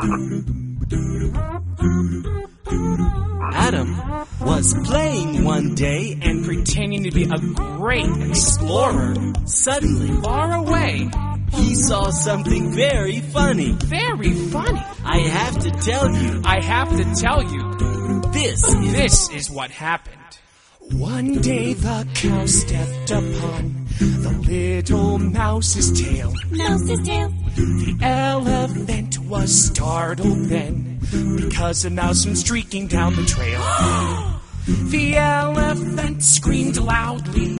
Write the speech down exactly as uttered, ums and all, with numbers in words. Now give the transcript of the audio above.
Adam was playing one day and pretending to be a great explorer. Suddenly, Far away. he saw something very funny. Very funny. I have to tell you, I have to tell you, this is... this is what happened. One day the cow stepped upon the little mouse's tail. Mouse's tail. The elephant was startled then, because a mouse went streaking down the trail. The elephant screamed loudly.